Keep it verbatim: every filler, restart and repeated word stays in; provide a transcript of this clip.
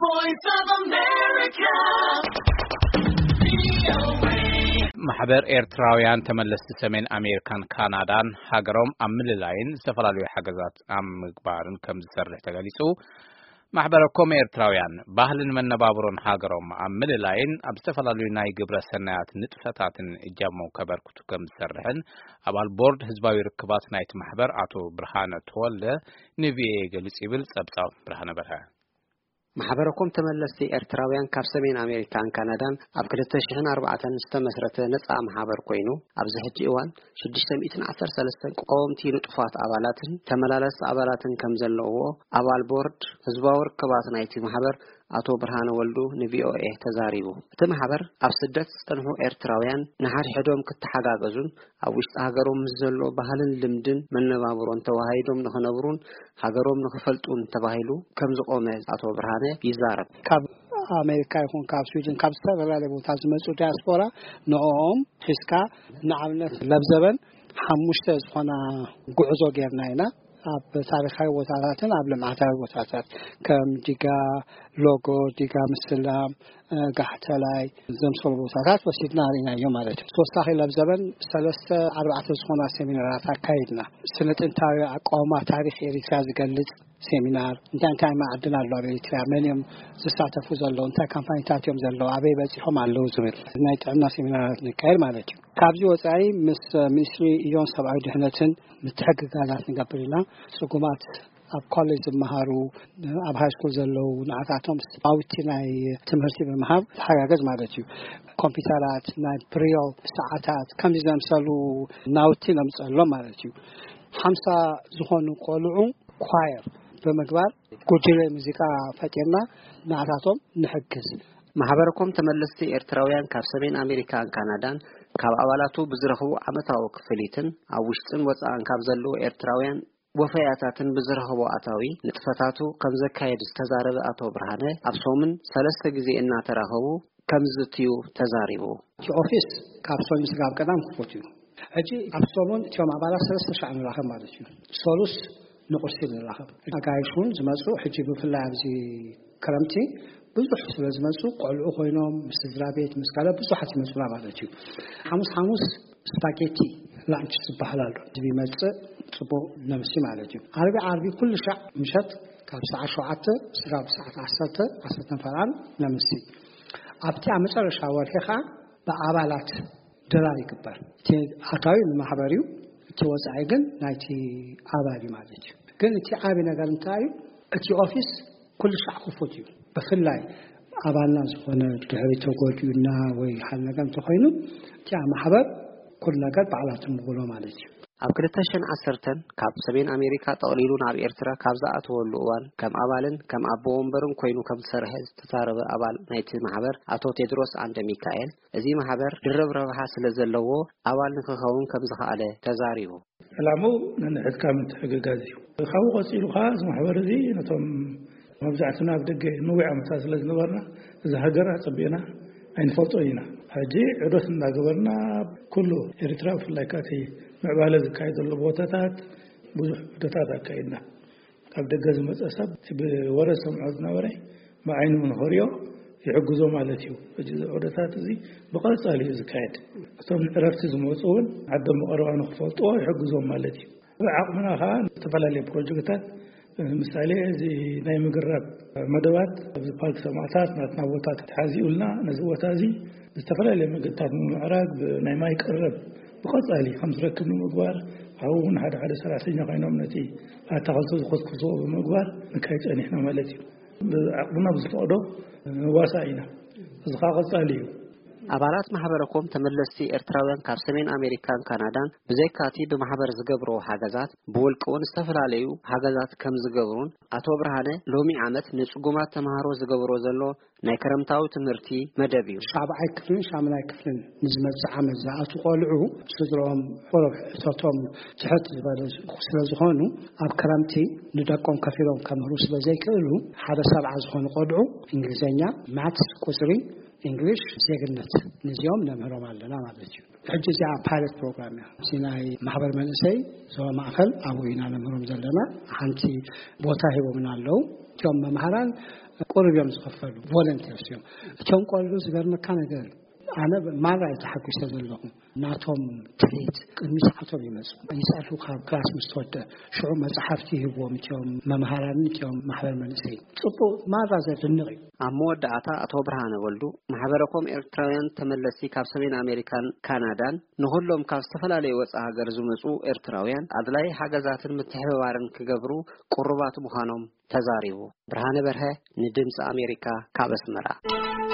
voice of America. ማህበር ኤርትራውያን ተመለስቲ ሰሜን አሜሪካን ካናዳን ሀገሮም አምልላይን ዝተፈላልዩ ሓገዛት አም ምግባርን ከም ዝሰርሕ ተገሊጹ ማህበረኮም ኤርትራውያን ባህልን መነባብሮን ሀገሮም አምልላይን ኣብ ዝተፈላልዩ ናይ ግብረ ሰናያት ንጥፈታትን እጃሞ ከበርክቱ ከም ዝሰርሕን አባል ቦርድ ህዝባዊ ርክባት ናይቲ ማህበር አቶ ብርሃነ ተወልደ ንቪኤ ገሊጽ ይብል ጸብጻው ብርሃነ በርሀ ማህበረኮም ተመለስቲ ኤርትራውያን ካብ ሰሜን አሜሪካን ካናዳን ኣብ ሁለት ሺህ አርባዕተ ዝተመስረተ ነፃ ማህበር ኮይኑ ኣብዚ ሕጂ እዋን ሽዱሽተ ሚእቲ ዓሰርተ ሰለስተ ቆምቲ ንጥፋት አባላትን ተመላለስ አባላትን ከም ዘለውዎ አባል ቦርድ ህዝባዊ ርክባት ናይቲ ማህበር አቶ ብርሃነ ወልዱ ንቪኦኤ ተዛሪቡ እቲ ማህበር ኣብ ስደት ዝጸንሑ ኤርትራውያን ንሓድሕዶም ክትሓጋገዙን ኣብ ውሽጢ ሃገሮም ዘሎ ባህልን ልምድን መነባብሮን ተዋሃይዶም ንኽነብሩን ሃገሮም ንኽፈልጡን ተባሂሉ ከም ዝቆመ አቶ ብርሃነ ይዛረብ ካብ አሜሪካ ይኹን ካብ ስዊድን ካብ ዝተፈላለዩ ቦታ ዝመጹ ዲያስፖራ ንኦም ሒስካ ንዓብነት ለብዘበን ሓሙሽተ ዝኾና ጉዕዞ ጌርና ኢና ኣብ ታሪኻዊ ቦታታትን ኣብ ልምዓታዊ ቦታታት ከም ዲጋ ሎጎ ዲጋ ምስላም ጋሕተላይ ዘምሰሉ ቦታታት ወሲድና ኢና እዮም ማለት እዩ ሶስታኺ ለብዘበን ሰለስተ ኣርባዕተ ዝኾና ሴሚናራት አካይድና ስለ ጥንታዊ አቋማ ታሪኽ ኤርትራ ዝገልጽ ሴሚናር እንታይ እንታይ ማዕድን ኣለዎ ኤርትራ መንም ዝሳተፉ ዘለዉ እንታይ ካምፓኒታት እዮም ዘለዉ ኣበይ በፂሖም ኣለዉ ዝብል ናይ ጥዕና ሴሚናራት ንካይድ ማለት እዩ ካብዚ ወፃኢ ምስ ሚኒስትሪ እዮን ሰብኣዊ ድሕነትን ምትሕግጋዛት ንገብር ኢና ጽጉማት ኣብ ኮሌጅ ዝመሃሩ ኣብ ሃይስኩል ዘለዉ ንዓታቶም ኣውቲ ናይ ትምህርቲ ብምሃብ ተሓጋገዝ ማለት እዩ ኮምፒውተራት ናይ ፕሪዮል ሰዓታት ከምዚ ዘምሰሉ ናውቲ ነምፀሎም ማለት እዩ ሓምሳ ዝኾኑ ቆልዑ ኳየር በመግባር ጉጅለ ሙዚቃ ፈጢርና ንዓታቶም ንሕግዝ ማህበረኮም ተመለስቲ ኤርትራውያን ካብ ሰሜን አሜሪካን ካናዳን ካብ አባላቱ ብዝረኽቡ ዓመታዊ ክፍሊትን ኣብ ውሽጥን ወፃእን ካብ ዘለዉ ኤርትራውያን ወፈያታትን ብዝረኽቡ ኣታዊ ንጥፈታቱ ከም ዘካየድ ዝተዛረበ አቶ ብርሃነ ኣብ ሶምን ሰለስተ ጊዜ እናተራኸቡ ከም ዝትዩ ተዛሪቡ እቲ ኦፊስ ካብ ሶሉስ ጋር ቀዳም ክፎት እዩ እጂ ኣብ ሶሙን እቶም ኣባላት ሰለስተ ሺህ ንራኸብ ማለት እዩ ሶሉስ ንቁርሲ ንራኸብ ኣጋይሹን ዝመጹ ሕጂ ብፍላይ ኣብዚ ክረምቲ ብዙሕ ስለ ዝመጹ ቆልዑ ኮይኖም ምስ ዝራቤት ምስ ካለ ብዙሓት ይመጹና ማለት እዩ ሓሙስ ሓሙስ ስፓጌቲ ላንች ዝበሃል ኣሎ ዝቢመጽእ ጽቡቕ ነምሲ ማለት እዩ ዓርቢ ዓርቢ ኩሉ ሻዕ ምሸት ካብ ሰዓት ሸውዓተ እስካብ ሰዓት ዓሰርተ ዓሰርተ ፈራን ነምሲ ኣብቲ ኣብ መጨረሻ ወርሒ ኸዓ ብኣባላት ደራር ይግበር እቲ ኣታዊ ንማሕበር እዩ እቲ ወፃኢ ግን ናይቲ ኣባል ማለት እዩ ግን እቲ ዓቢ ነገር እንታይ እዩ እቲ ኦፊስ ኩሉ ሻዕ ክፉት እዩ ብፍላይ ኣባልና ዝኾነ ድሕሪ ተጎዲኡና ወይ ሓል ነገር እንተኾይኑ እቲ ማሕበር ኩሉ ነገር በዓላት ምጉሎ ማለት እዩ ኣብ ሁለት ሺህ ዓሰርተ ካብ ሰሜን አሜሪካ ጠቕሊሉ ናብ ኤርትራ ካብ ዝኣተወሉ እዋን ከም ኣባልን ከም ኣቦ ወንበርን ኮይኑ ከም ዝሰርሐ ዝተዛረበ ኣባል ናይቲ ማሕበር አቶ ቴድሮስ አንደ ሚካኤል እዚ ማሕበር ድርብ ረብሓ ስለ ዘለዎ ኣባል ንክኸውን ከም ዝኽኣለ ተዛሪቡ ዕላማው ንሕድካ ምትሕግጋዝ እዩ ካብኡ ቀፂሉ ኸዓ እዚ ማሕበር እዚ ነቶም መብዛሕትና ኣብ ደገ ንውዕ ዓመታት ስለ ዝነበርና እዚ ሃገር ኣፀቢና ኣይንፈልጦ ኢና ሕጂ ዕዶት እናገበርና ኩሉ ኤርትራ ብፍላይ ካቲ ምዕባለ ዝካየደሉ ቦታታት ብዙሕ ዕዶታት ኣካይድና ካብ ደገ ዝመፀ ሰብ ብወረ ሰምዖ ዝነበረ ብዓይኑ ንኽሪኦ ይሕግዞ ማለት እዩ ሕጂ ዕዶታት እዚ ብቐፃሊ እዩ ዝካየድ እቶም ዕረፍቲ ዝመፁ እውን ዓዶም ብቐረባ ንኽፈልጥዎ ይሕግዞም ማለት እዩ ብዓቕምና ኸዓ ዝተፈላለዩ ፕሮጀክታት ምሳሌ እዚ ናይ ምግራብ መደባት ኣብዚ ፓርክ ሰማዕታት ናትና ቦታ ተሓዚኡልና ነዚ ቦታ እዚ ዝተፈላለዩ መገድታት ምዕራግ ናይ ማይ ቀረብ ብቐፃሊ ከም ዝረክብ ንምግባር ኣብኡን ሓደ ሓደ ሰራሕተኛ ኮይኖም ነቲ ኣታኽልቲ ዝኮትኩትዎ ብምግባር ንካይ ፀኒሕና ማለት እዩ ብዓቕምና ብዝፈቕዶ ዋሳ ኢና እዚ ኸዓ ቀፃሊ እዩ አባላት ማህበረኮም ተመለስቲ ኤርትራውያን ካብ ሰሜን አሜሪካን ካናዳን ብዘይካቲ በማህበር ዝገብሩ ሓገዛት ብወልቅውን ዝተፈላለዩ ሓገዛት ከም ዝገብሩን አቶ ብርሃነ ሎሚ ዓመት ንጽጉማት ተማሃሮ ዝገብሮ ዘሎ ናይ ክረምታዊ ትምህርቲ መደብ እዩ ሻብዓይ ክፍልን ሻምናይ ክፍልን ንዝመጽእ ዓመት ዝኣቱ ቆልዑ ስድሮም ሕሮፍ እቶቶም ትሕት ዝበለ ስለ ዝኾኑ ኣብ ክረምቲ ንደቆም ከፊሎም ከምህሩ ስለ ዘይክእሉ ሓደ ሰብዓ ዝኾኑ ቆልዑ እንግሊዘኛ ማትስ ቁፅሪ English ዜግነት ንዚኦም ነምህሮም ኣለና ማለት እዩ ሕጂ እዚ ፓይለት ፕሮግራም እዩ ሲናይ ማህበር መንሰይ ዞባ ማእከል ኣብኡና ነምህሮም ዘለና ሓንቲ ቦታ ሂቦምና ኣለው እቶም መምህራን قربيهم زخفلوا volunteers يوم كم قالوا زبرنا كان قال أنا ما رأيت حق يستدلهم ناتهم تريد المساحة بيمس يسألوا خاب كلاس مستودع شو ما صحفتي هو متيوم ما مهارني متيوم محبر منسي صبوا ما رأيت النغي عمود عطا أتو برهان ولدو محبركم إرتراويان تملسي كاب سمين أمريكان كندان نهولهم كاب استفلالي وصاها غرزو مسو إرتراويان أدلاي حاجزات المتحوارن كجبرو قربات مخانم تزاريبو برهان برها ندمس أمريكا كاب اسمرا